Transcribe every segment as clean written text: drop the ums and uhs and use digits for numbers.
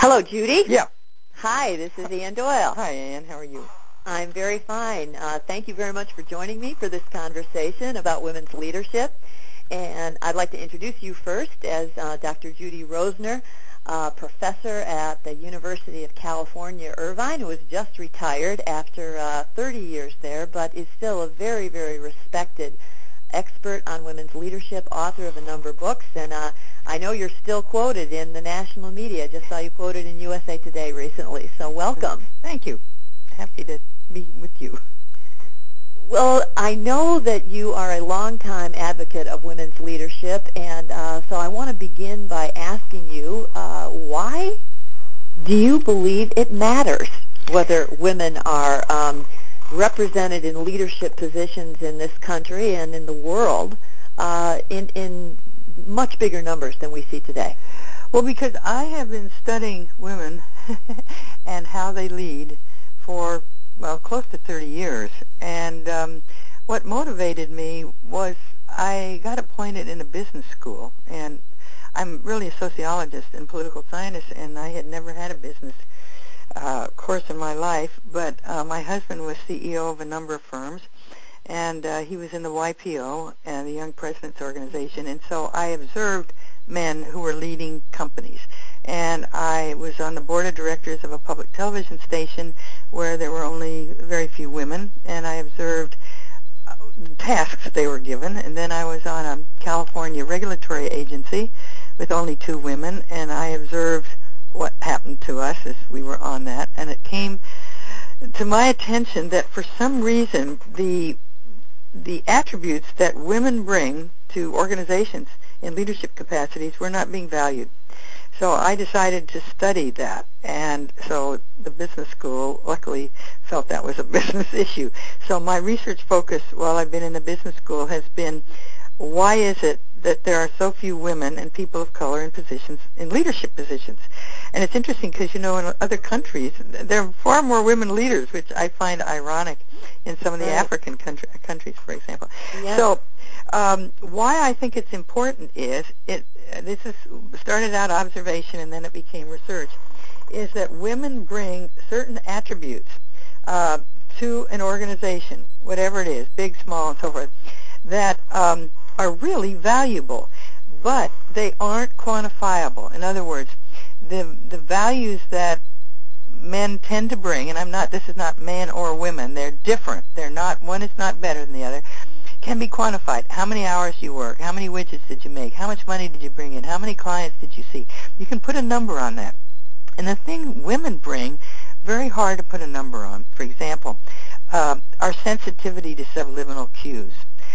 Hello, Judy. Yeah. Hi, this is Ann Doyle. Hi, Ann. How are you? I'm very fine. Thank you very much for joining me for this conversation about women's leadership. And I'd like to introduce you first as Dr. Judy Rosner, professor at the University of California, Irvine, who has just retired after 30 years there, but is still a very, very respected expert on women's leadership, author of a number of books, and I know you're still quoted in the national media. I just saw you quoted in USA Today recently, so welcome. Thank you. Happy to be with you. Well, I know that you are a longtime advocate of women's leadership, and so I want to begin by asking you, why do you believe it matters whether women are represented in leadership positions in this country and in the world in much bigger numbers than we see today? Well, because I have been studying women and how they lead for, close to 30 years. And what motivated me was I got appointed in a business school, and I'm really a sociologist and political scientist, and I had never had a business course in my life, but my husband was CEO of a number of firms, and he was in the YPO, the Young Presidents Organization, and so I observed men who were leading companies. And I was on the board of directors of a public television station where there were only very few women, and I observed tasks they were given. And then I was on a California regulatory agency with only 2 women, and I observed what happened to us as we were on that. And it came to my attention that for some reason the attributes that women bring to organizations in leadership capacities were not being valued. So I decided to study that, and so the business school luckily felt that was a business issue. So my research focus while I've been in the business school has been, why is it that there are so few women and people of color in leadership positions? And it's interesting because, in other countries, there are far more women leaders, which I find ironic in some of the African countries, for example. Yeah. So why I think it's important is, this is started out observation and then it became research, is that women bring certain attributes to an organization, whatever it is, big, small, and so forth, that are really valuable, but they aren't quantifiable. In other words, the values that men tend to bring, and this is not men or women, they're different. They're not, one is not better than the other, can be quantified. How many hours you work, how many widgets did you make, how much money did you bring in, how many clients did you see? You can put a number on that. And the thing women bring, very hard to put a number on. For example, our sensitivity to subliminal cues,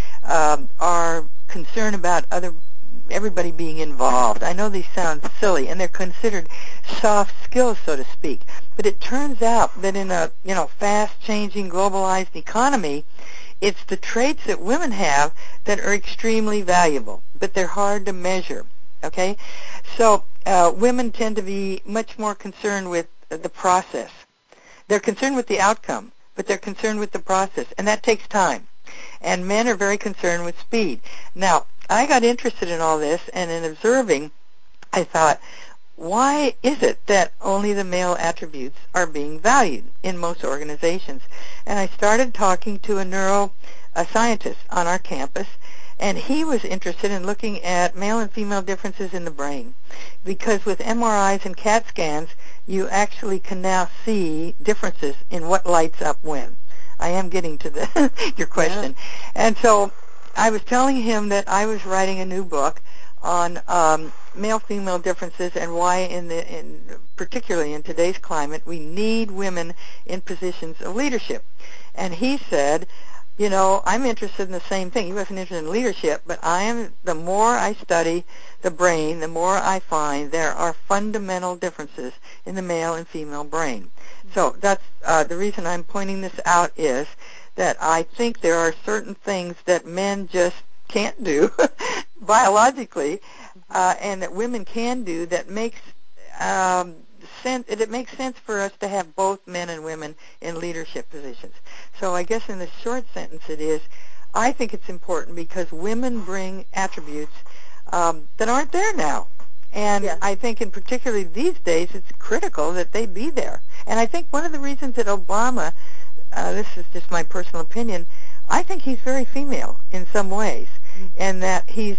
our concern about everybody being involved. I know these sound silly, and they're considered soft skills, so to speak. But it turns out that in a fast-changing, globalized economy, it's the traits that women have that are extremely valuable, but they're hard to measure. Okay, so women tend to be much more concerned with the process. They're concerned with the outcome, but they're concerned with the process, and that takes time. And men are very concerned with speed. Now, I got interested in all this, and in observing, I thought, why is it that only the male attributes are being valued in most organizations? And I started talking to a neuroscientist on our campus, and he was interested in looking at male and female differences in the brain, because with MRIs and CAT scans, you actually can now see differences in what lights up when. I am getting to your question. Yeah. And so I was telling him that I was writing a new book on male-female differences and why, particularly in today's climate, we need women in positions of leadership. And he said, I'm interested in the same thing. He wasn't interested in leadership, but the more I study the brain, the more I find there are fundamental differences in the male and female brain. So that's the reason I'm pointing this out, is that I think there are certain things that men just can't do biologically, and that women can do that makes sense. It makes sense for us to have both men and women in leadership positions. So I guess in the short sentence it is, I think it's important because women bring attributes that aren't there now. And Yeah. I think in particularly these days, it's critical that they be there. And I think one of the reasons that Obama, this is just my personal opinion, I think he's very female in some ways, and that he's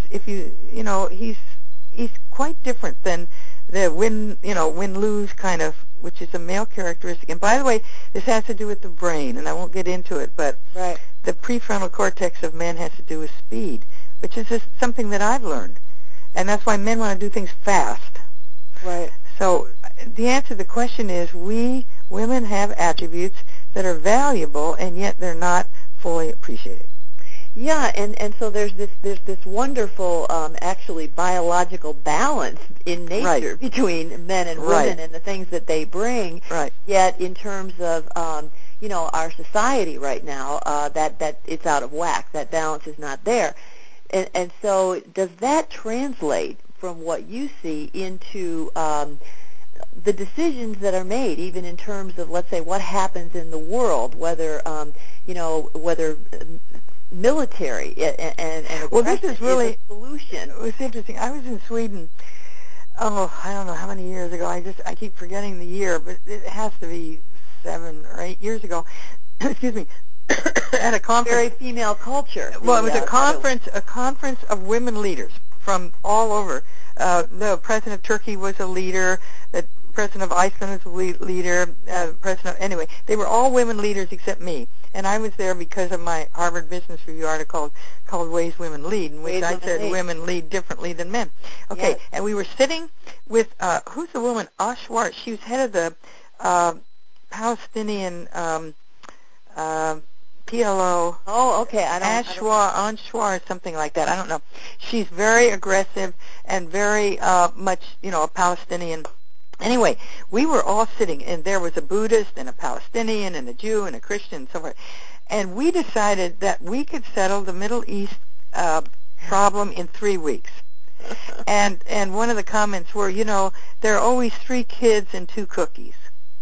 quite different than the win-lose kind of, which is a male characteristic. And by the way, this has to do with the brain, and I won't get into it, but Right. the prefrontal cortex of men has to do with speed, which is just something that I've learned. And that's why men want to do things fast. Right. So the answer to the question is we women have attributes that are valuable, and yet they're not fully appreciated. Yeah, and so there's this wonderful actually biological balance in nature Right. between men and Right. women and the things that they bring. Right. Yet in terms of our society right now, that it's out of whack. That balance is not there. And so does that translate from what you see into the decisions that are made, even in terms of, let's say, what happens in the world, whether whether military and Well, this aggression is is a really, solution? it was interesting. I was in Sweden, I don't know how many years ago. I keep forgetting the year, but it has to be 7 or 8 years ago. Excuse me. At a conference. Very female culture. Well, it was Netherlands. a conference of women leaders from all over. The president of Turkey was a leader. The president of Iceland was a leader. Anyway, they were all women leaders except me. And I was there because of my Harvard Business Review article called Ways Women Lead, in which I said women lead differently than men. Okay, yes. And we were sitting with, who's the woman? Ashwar. She was head of the Palestinian PLO. Oh, okay. Anshwar, something like that. I don't know. She's very aggressive and very much, a Palestinian. Anyway, we were all sitting, and there was a Buddhist and a Palestinian and a Jew and a Christian and so forth. And we decided that we could settle the Middle East problem in 3 weeks. And one of the comments were, there are always 3 kids and 2 cookies.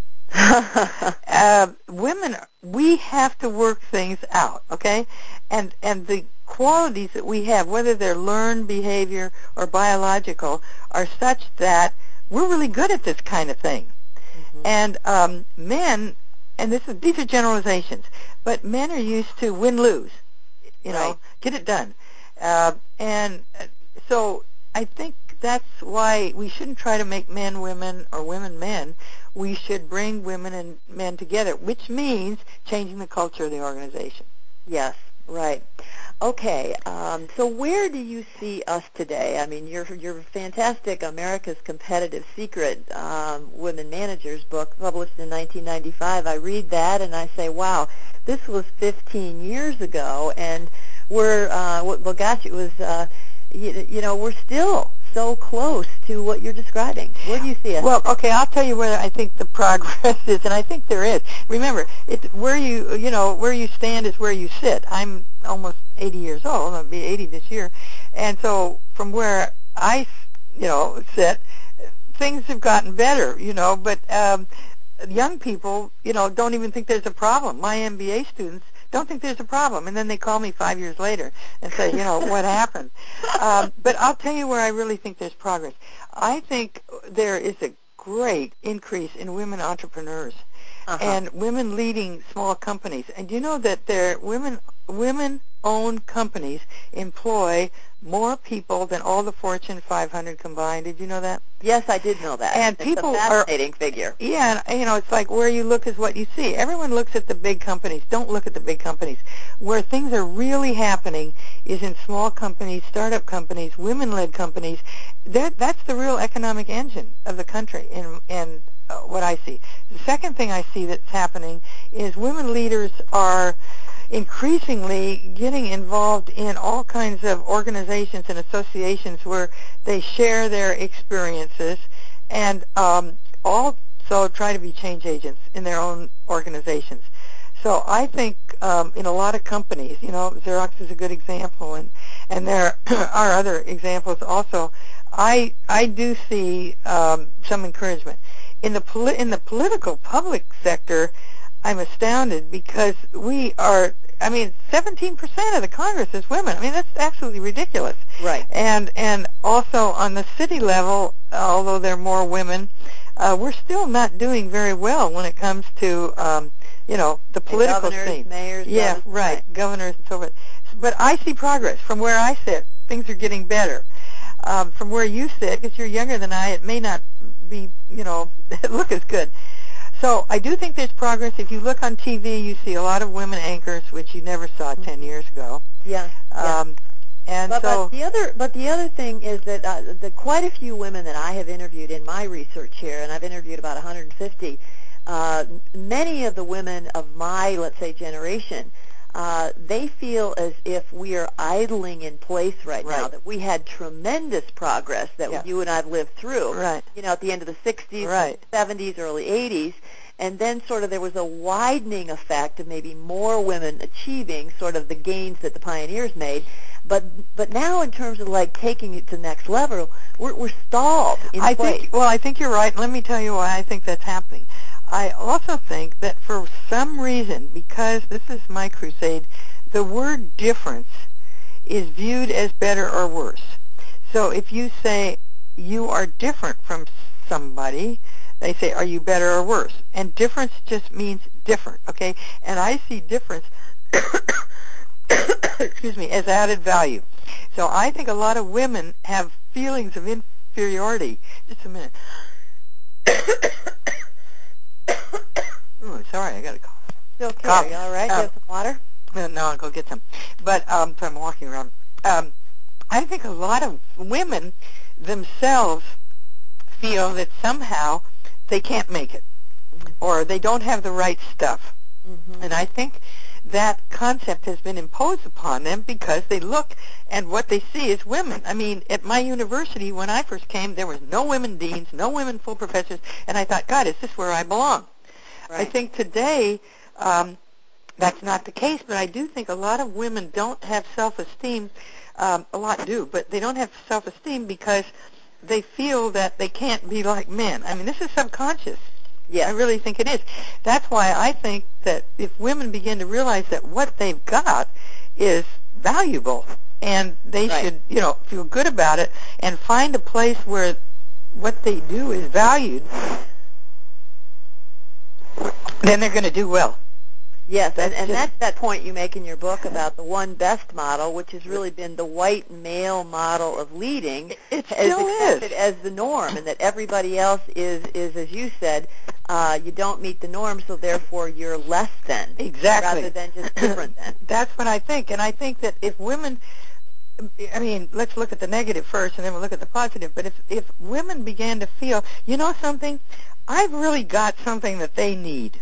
Women, we have to work things out, okay? And the qualities that we have, whether they're learned behavior or biological, are such that we're really good at this kind of thing. Mm-hmm. And men, and these are generalizations, but men are used to win-lose, get it done. And so I think that's why we shouldn't try to make men women or women men. We should bring women and men together, which means changing the culture of the organization. Yes, right. Okay, so where do you see us today? I mean, your fantastic America's Competitive Secret Women Managers book, published in 1995, I read that and I say, wow, this was 15 years ago, and we're, well, gosh, it was, we're still so close to what you're describing. Where do you see us? Well, okay, I'll tell you where I think the progress is, and I think there is. Remember, where you stand is where you sit. I'm almost 80 years old. I'll be 80 this year. And so from where I, sit, things have gotten better, but young people, don't even think there's a problem. My MBA students don't think there's a problem. And then they call me 5 years later and say, what happened? But I'll tell you where I really think there's progress. I think there is a great increase in women entrepreneurs and women leading small companies. And do you know that women-owned companies employ more people than all the Fortune 500 combined? Did you know that? Yes, I did know that. And it's a fascinating figure. Yeah, and, it's like where you look is what you see. Everyone looks at the big companies. Don't look at the big companies. Where things are really happening is in small companies, startup companies, women-led companies. That's the real economic engine of the country in what I see. The second thing I see that's happening is women leaders are increasingly getting involved in all kinds of organizations and associations where they share their experiences and also try to be change agents in their own organizations. So I think in a lot of companies, Xerox is a good example, and there are other examples also. I do see some encouragement. In the political public sector, I'm astounded because we are I mean, 17% of the Congress is women. I mean, that's absolutely ridiculous. Right. And also on the city level, although there are more women, we're still not doing very well when it comes to, the political governors, scene. mayors, Yeah, right, governors and so forth. But I see progress from where I sit. Things are getting better. From where you sit, because you're younger than I, it may not be, look as good. So I do think there's progress. If you look on TV, you see a lot of women anchors, which you never saw 10 years ago. Yeah. And but the other thing is that quite a few women that I have interviewed in my research here, and I've interviewed about 150. Many of the women of my, let's say, generation, they feel as if we are idling in place right now, that we had tremendous progress that you and I have lived through, at the end of the 60s, 70s, early 80s, and then sort of there was a widening effect of maybe more women achieving sort of the gains that the pioneers made. But now in terms of like taking it to the next level, we're stalled in place. I think you're right. Let me tell you why I think that's happening. I also think that for some reason, because this is my crusade, the word difference is viewed as better or worse. So if you say you are different from somebody, they say, are you better or worse? And difference just means different, okay? And I see difference, excuse me, as added value. So I think a lot of women have feelings of inferiority. Just a minute. Oh, sorry, I got a cough. It's okay. Are you all right? Do you have some water? No, I'll go get some. But so I'm walking around. I think a lot of women themselves feel that somehow they can't make it, or they don't have the right stuff. And I think that concept has been imposed upon them because they look and what they see is women. I mean, at my university, when I first came, there was no women deans, no women full professors, and I thought, God, is this where I belong? I think today that's not the case, but I do think a lot of women don't have self-esteem. A lot do, but they don't have self-esteem because they feel that they can't be like men. I mean, this is subconscious. Yeah, I really think it is. That's why I think that if women begin to realize that what they've got is valuable and they should, feel good about it and find a place where what they do is valued, then they're going to do well. Yes, and that's that point you make in your book about the one best model, which has really been the white male model of leading. It still accepted as the norm, and that everybody else is as you said, you don't meet the norm, so therefore you're less than. Exactly. Rather than just different than. That's what I think, and I think that if women, I mean, let's look at the negative first, and then we'll look at the positive, but if women began to feel, you know something, I've really got something that they need.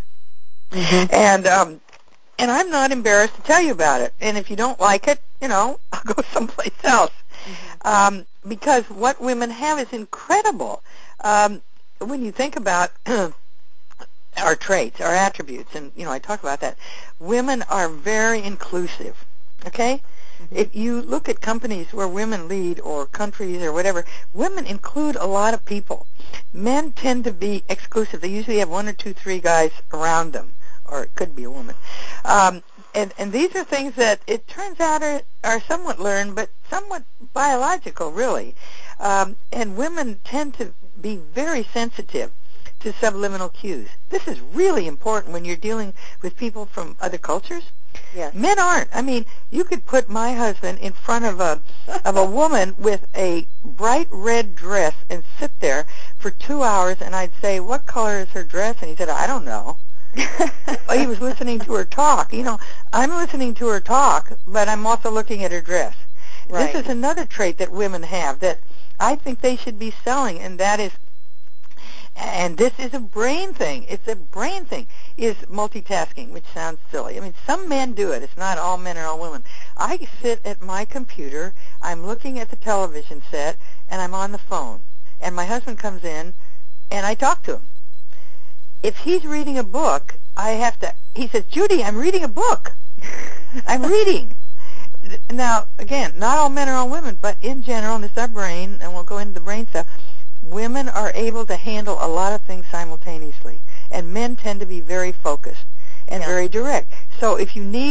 And I'm not embarrassed to tell you about it. And if you don't like it, I'll go someplace else. Because what women have is incredible. When you think about our traits, our attributes, and, I talk about that, women are very inclusive, okay? If you look at companies where women lead or countries or whatever, women include a lot of people. Men tend to be exclusive. They usually have 1 or 2, 3 guys around them, or it could be a woman. And these are things that it turns out are somewhat learned, but somewhat biological, really. And women tend to be very sensitive to subliminal cues. This is really important when you're dealing with people from other cultures. Yes. Men aren't. I mean, you could put my husband in front of a woman with a bright red dress and sit there for 2 hours, and I'd say, what color is her dress? And he said, I don't know. He was listening to her talk. I'm listening to her talk, but I'm also looking at her dress. This is another trait that women have that I think they should be selling, and that is, and this is a brain thing. It's a brain thing, is multitasking, which sounds silly. I mean, some men do it. It's not all men or all women. I sit at my computer, I'm looking at the television set, and I'm on the phone. And my husband comes in, and I talk to him. If he's reading a book, he says, Judy, I'm reading a book. I'm reading. Now, again, not all men are all women, but in general, and it's our brain, and we'll go into the brain stuff, women are able to handle a lot of things simultaneously, and men tend to be very focused and very direct. So if you need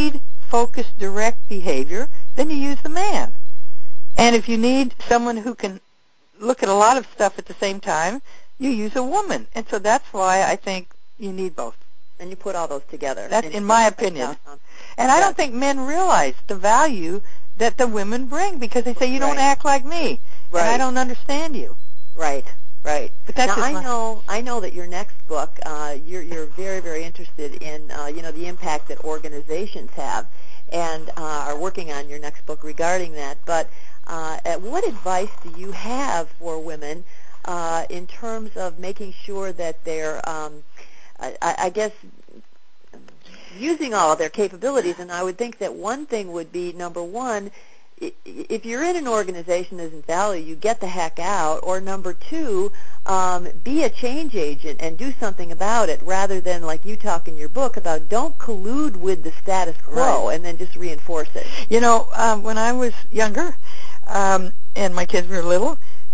focused, direct behavior, then you use the man. And if you need someone who can look at a lot of stuff at the same time, you use a woman. And so that's why I think you need both. And you put all those together. That's in my opinion. And I don't think men realize the value that the women bring because they say, you don't act like me, and I don't understand you. Right. But that's now I know that your next book, you're very, very interested in the impact that organizations have, and are working on your next book regarding that. But what advice do you have for women in terms of making sure that they're, I guess, using all of their capabilities? And I would think that one thing would be, number one, if you're in an organization that isn't value, you get the heck out. Or number two, be a change agent and do something about it, rather than, like you talk in your book about, don't collude with the status quo and then just reinforce it. You know, when I was younger and my kids were little,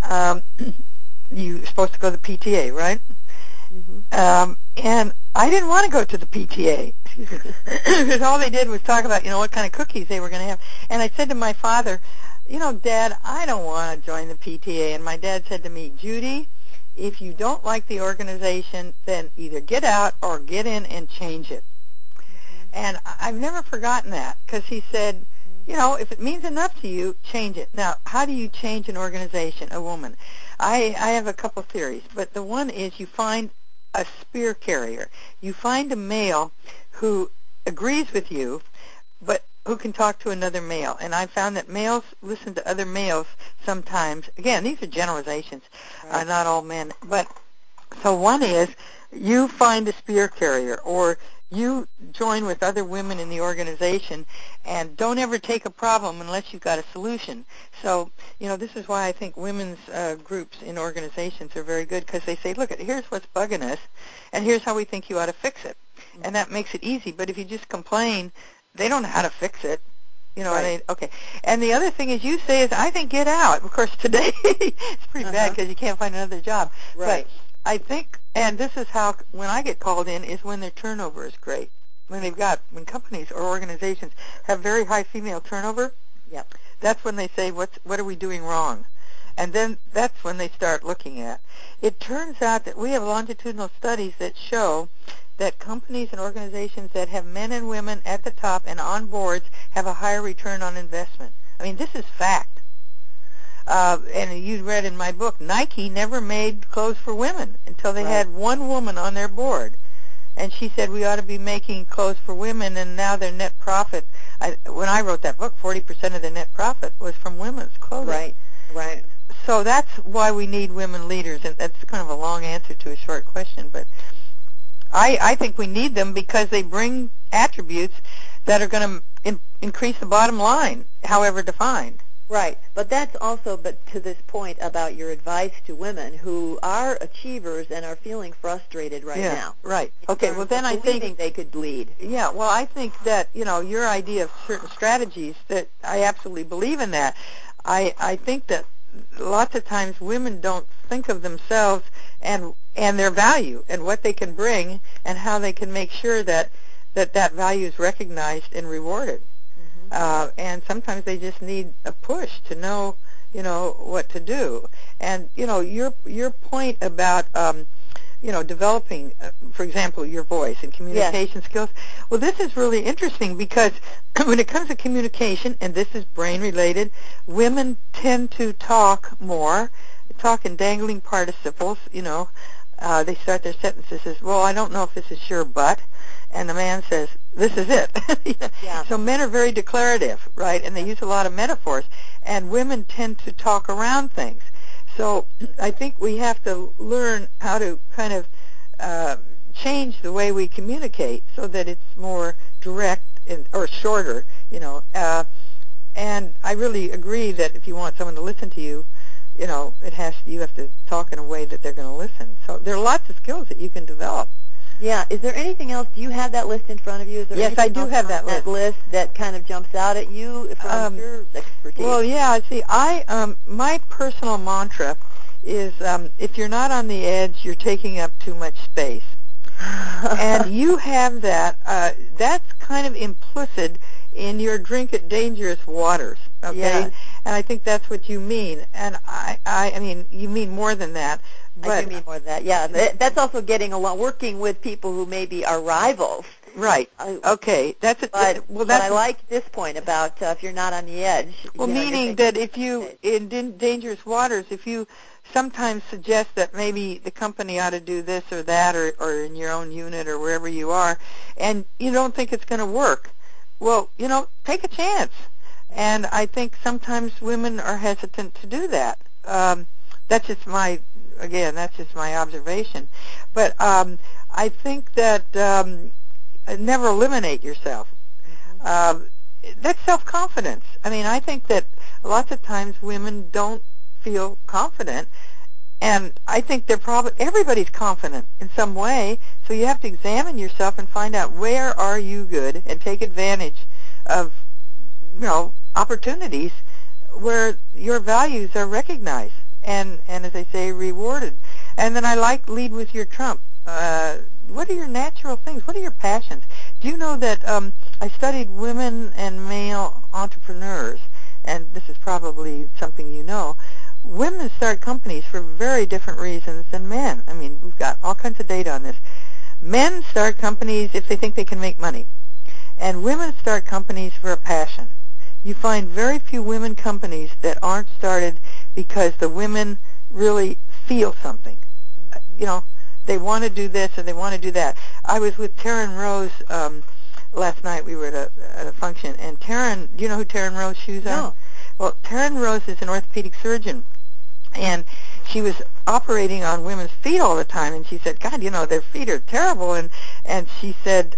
you were supposed to go to the PTA, right? Mm-hmm. And I didn't want to go to the PTA because all they did was talk about, what kind of cookies they were going to have. And I said to my father, Dad, I don't want to join the PTA. And my dad said to me, Judy, if you don't like the organization, then either get out or get in and change it. Mm-hmm. And I've never forgotten that because he said, if it means enough to you, change it. Now, how do you change an organization, a woman? I have a couple theories, but the one is you find a spear carrier. You find a male who agrees with you, but who can talk to another male. And I found that males listen to other males sometimes. Again, these are generalizations, not all men. But so one is you find a spear carrier, or you join with other women in the organization, and don't ever take a problem unless you've got a solution. So, this is why I think women's groups in organizations are very good, because they say, look, here's what's bugging us, and here's how we think you ought to fix it. And that makes it easy. But if you just complain, they don't know how to fix it. Okay. And the other thing is you say is, I think get out. Of course, today it's pretty bad because you can't find another job. Right. But I think, and this is how, when I get called in, is when their turnover is great. When when companies or organizations have very high female turnover, that's when they say, what are we doing wrong? And then that's when they start looking at. It turns out that we have longitudinal studies that show that companies and organizations that have men and women at the top and on boards have a higher return on investment. I mean, this is fact. And you read in my book, Nike never made clothes for women until they had one woman on their board. And she said, we ought to be making clothes for women, and now their net profit, when I wrote that book, 40% of the net profit was from women's clothing. Right. So that's why we need women leaders, and that's kind of a long answer to a short question, but I think we need them because they bring attributes that are going to increase the bottom line, however defined. Right, but that's also, to this point about your advice to women who are achievers and are feeling frustrated right now. Right. Okay, well then I think they could lead. Yeah, well I think that, your idea of certain strategies, that I absolutely believe in that. I think that lots of times women don't think of themselves and their value and what they can bring and how they can make sure that value is recognized and rewarded. And sometimes they just need a push to know, what to do. And, your point about, developing, for example, your voice and communication skills, well, this is really interesting because when it comes to communication, and this is brain-related, women tend to talk more, talk in dangling participles, they start their sentences as, well, I don't know if this is sure, but, and the man says, this is it. So men are very declarative, right, and they use a lot of metaphors, and women tend to talk around things. So I think we have to learn how to kind of change the way we communicate so that it's more direct or shorter, and I really agree that if you want someone to listen to you, you have to talk in a way that they're going to listen. So there are lots of skills that you can develop. Yeah. Is there anything else? Do you have that list in front of you? Is there yes, I do have that list that kind of jumps out at you from your expertise? Well, yeah. See, my personal mantra is if you're not on the edge, you're taking up too much space. And you have that. That's kind of implicit in your drink at dangerous waters, okay? Yes. And I think that's what you mean. And I mean, you mean more than that. But I do mean more than that. Yeah, that's also getting along, working with people who maybe are rivals. Right. Okay. That's it. But I like this point about if you're not on the edge. Well, meaning that if you in dangerous waters, if you sometimes suggest that maybe the company ought to do this or that, or in your own unit or wherever you are, and you don't think it's going to work, well, take a chance. And I think sometimes women are hesitant to do that. That's just my observation. But I think that never eliminate yourself. That's self-confidence. I mean, I think that lots of times women don't feel confident, and I think everybody's confident in some way, so you have to examine yourself and find out where are you good and take advantage of, opportunities where your values are recognized and as I say, rewarded. And then I lead with your trump. What are your natural things? What are your passions? Do you know that I studied women and male entrepreneurs, and this is probably something you know. Women start companies for very different reasons than men. I mean, we've got all kinds of data on this. Men start companies if they think they can make money, and women start companies for a passion. You find very few women companies that aren't started because the women really feel something. They want to do this or they want to do that. I was with Taryn Rose last night. We were at a function, and Taryn, do you know who Taryn Rose shoes are? No. Well, Taryn Rose is an orthopedic surgeon, and she was operating on women's feet all the time, and she said, God, their feet are terrible, and she said,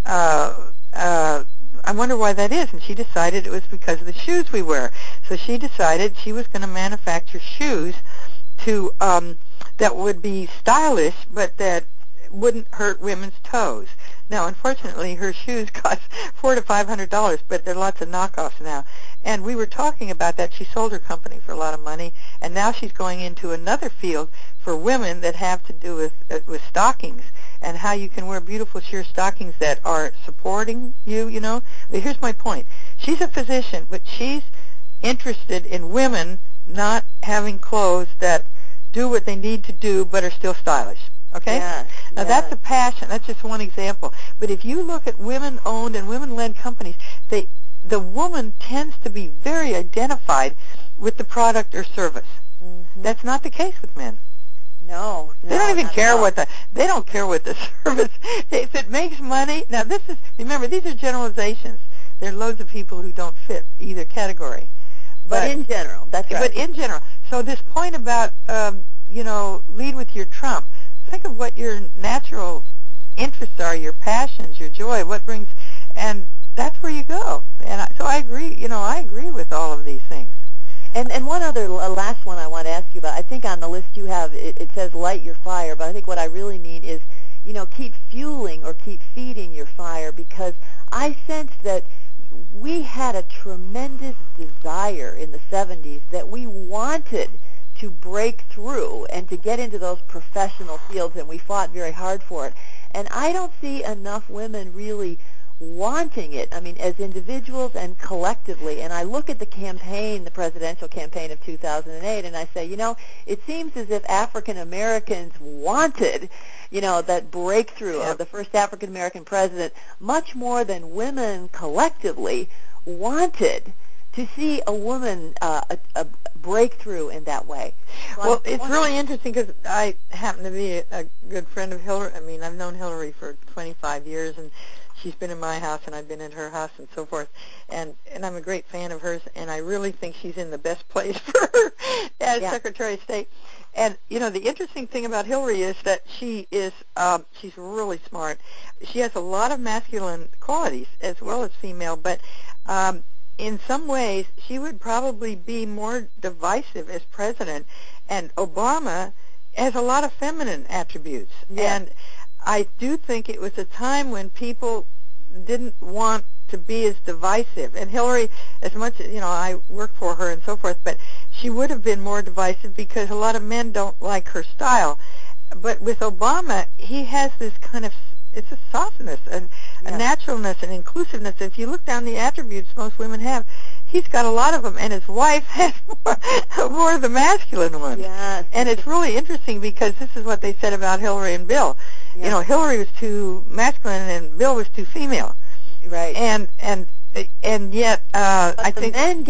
I wonder why that is, and she decided it was because of the shoes we wear. So she decided she was going to manufacture shoes to that would be stylish, but that wouldn't hurt women's toes. Now, unfortunately, her shoes cost $400 to $500, but there are lots of knockoffs now. And we were talking about that. She sold her company for a lot of money, and now she's going into another field for women that have to do with stockings and how you can wear beautiful sheer stockings that are supporting you. But here's my point. She's a physician, but she's interested in women not having clothes that do what they need to do but are still stylish. Okay? Yes, Now, that's a passion. That's just one example. But if you look at women-owned and women-led companies, the woman tends to be very identified with the product or service. Mm-hmm. That's not the case with men. No, they don't even care they don't care what the service. If it makes money, now remember, these are generalizations. There are loads of people who don't fit either category. But in general, that's right. But in general, so this point about lead with your trump. Think of what your natural interests are, your passions, your joy, what brings, and that's where you go. And so I agree. I agree with all of these things. And one other last one I want to ask you about. I think on the list you have it says light your fire, but I think what I really mean is keep fueling or keep feeding your fire, because I sensed that we had a tremendous desire in the 70s that we wanted to break through and to get into those professional fields, and we fought very hard for it. And I don't see enough women really wanting it, I mean, as individuals and collectively. And I look at the presidential campaign of 2008, and I say, it seems as if African Americans wanted, that breakthrough of the first African American president much more than women collectively wanted to see a woman a breakthrough in that way. Well, it's really interesting because I happen to be a good friend of Hillary. I mean, I've known Hillary for 25 years, and she's been in my house, and I've been in her house, and so forth. And I'm a great fan of hers, and I really think she's in the best place for her as Secretary of State. And, the interesting thing about Hillary is that she's really smart. She has a lot of masculine qualities as well as female, but in some ways, she would probably be more divisive as president, and Obama has a lot of feminine attributes. Yes. And I do think it was a time when people didn't want to be as divisive. And Hillary, as much as, I work for her and so forth, but she would have been more divisive because a lot of men don't like her style. But with Obama, he has this kind of it's a softness and a naturalness and inclusiveness. If you look down the attributes most women have, he's got a lot of them, and his wife has more of the masculine ones. Yes. And it's really interesting because this is what they said about Hillary and Bill. Yeah. You know, Hillary was too masculine and Bill was too female. Right. And yet I think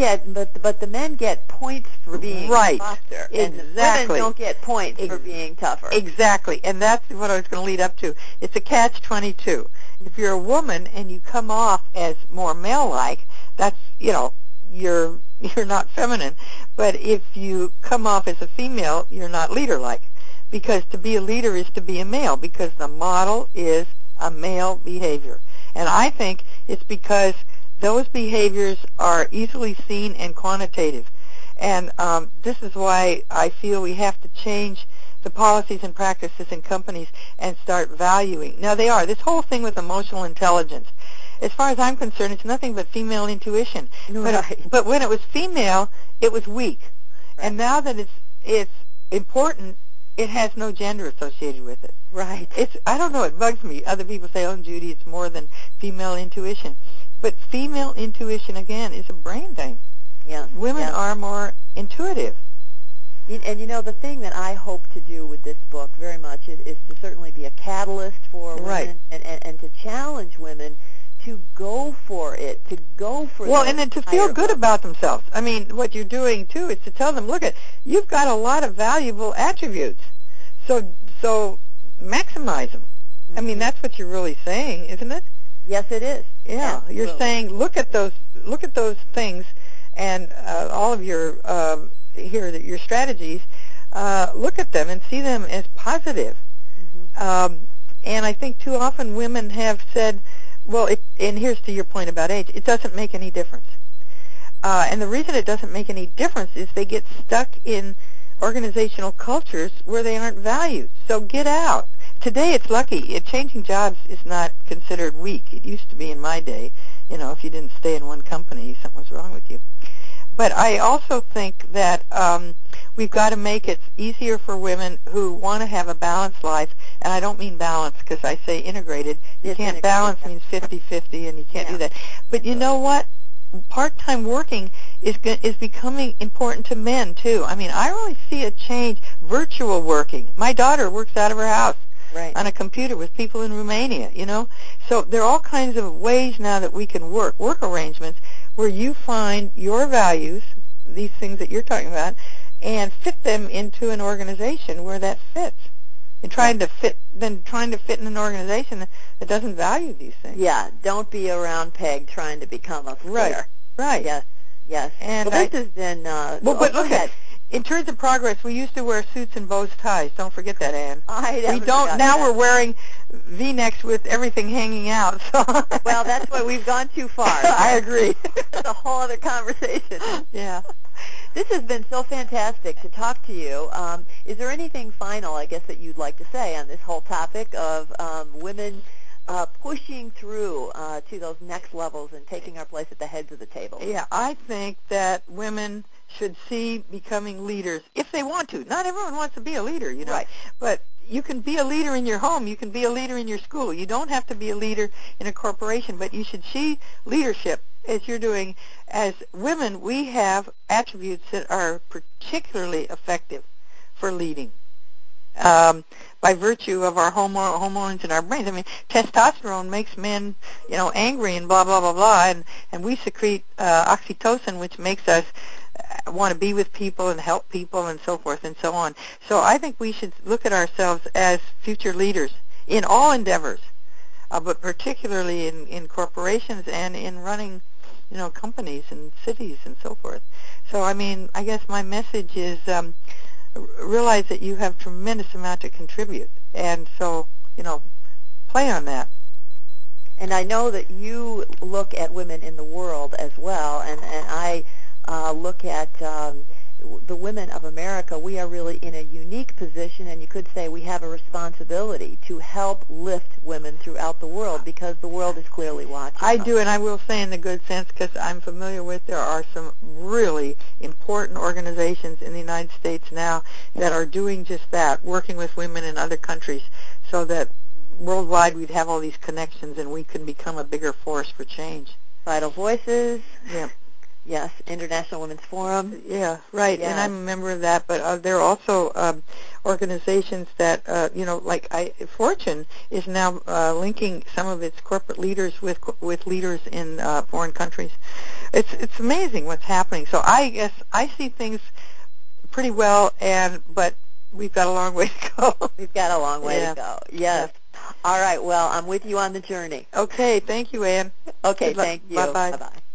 the men get points for being softer, exactly. and the women don't get points for being tougher. Exactly, and that's what I was going to lead up to. It's a catch-22. If you're a woman and you come off as more male-like, that's, you know, you're not feminine. But if you come off as a female, you're not leader-like, because to be a leader is to be a male, because the model is a male behavior. And I think it's because those behaviors are easily seen and quantitative. And this is why I feel we have to change the policies and practices in companies and start valuing. Now they are. This whole thing with emotional intelligence, as far as I'm concerned, it's nothing but female intuition. Right. But when it was female, it was weak. Right. And now that it's important, it has no gender associated with it. Right. I don't know, it bugs me. Other people say, oh, Judy, it's more than female intuition. But female intuition, again, is a brain thing. Yes. Women are more intuitive. And, you know, the thing that I hope to do with this book very much is to certainly be a catalyst for women and to challenge women to go for it, to go for and then to feel good about themselves. I mean, what you're doing, too, is to tell them, look, you've got a lot of valuable attributes, so maximize them. Mm-hmm. I mean, that's what you're really saying, isn't it? Yes, it is. Yeah, absolutely. You're saying, look at those things, and all of your your strategies. Look at them and see them as positive. Mm-hmm. And I think too often women have said, well, and here's to your point about age, it doesn't make any difference. And the reason it doesn't make any difference is they get stuck in organizational cultures where they aren't valued. So get out. Today it's lucky. Changing jobs is not considered weak. It used to be in my day. You know, if you didn't stay in one company, something was wrong with you. But I also think that we've got to make it easier for women who want to have a balanced life, and I don't mean balance because I say integrated. You can't balance means 50-50, and you can't do that. But you know what? Part-time working is becoming important to men, too. I mean, I really see a change. Virtual working. My daughter works out of her house. Right. On a computer with people in Romania, you know. So there are all kinds of ways now that we can work arrangements where you find your values, these things that you're talking about, and fit them into an organization where that fits. And trying to fit in an organization that doesn't value these things. Yeah, don't be a round peg trying to become a square. Right. Yes. And this has been. But look at. In terms of progress, we used to wear suits and bow ties. Don't forget that, Ann. We don't. Now we're wearing V-necks with everything hanging out. So. Well, that's why we've gone too far. I agree. That's a whole other conversation. Yeah. This has been so fantastic to talk to you. Is there anything final, I guess, that you'd like to say on this whole topic of women pushing through to those next levels and taking our place at the heads of the table? Yeah, I think that women should see becoming leaders if they want to. Not everyone wants to be a leader, you know. Right. But you can be a leader in your home. You can be a leader in your school. You don't have to be a leader in a corporation, but you should see leadership as you're doing. As women, we have attributes that are particularly effective for leading. By virtue of our hormones in our brains. I mean, testosterone makes men, you know, angry and blah, blah, blah, blah, and we secrete oxytocin, which makes us want to be with people and help people and so forth and so on. So I think we should look at ourselves as future leaders in all endeavors, but particularly in corporations and in running, you know, companies and cities and so forth. So, I mean, I guess my message is realize that you have tremendous amount to contribute, and so, you know, play on that. And I know that you look at women in the world as well, and I look at the women of America. We are really in a unique position, and you could say we have a responsibility to help lift women throughout the world because the world is clearly watching. I do, and I will say in the good sense, because I'm familiar with, there are some really important organizations in the United States now that are doing just that, working with women in other countries so that worldwide we'd have all these connections and we can become a bigger force for change. Vital Voices. Yeah. Yes, International Women's Forum. Yeah, right. Yes. And I'm a member of that, but there are also organizations that, like Fortune is now linking some of its corporate leaders with leaders in foreign countries. It's amazing what's happening. So I guess I see things pretty well, but we've got a long way to go. We've got a long way to go. Yes. Yeah. All right. Well, I'm with you on the journey. Okay. Thank you, Ann. Okay. Thank you. Bye-bye. Bye-bye.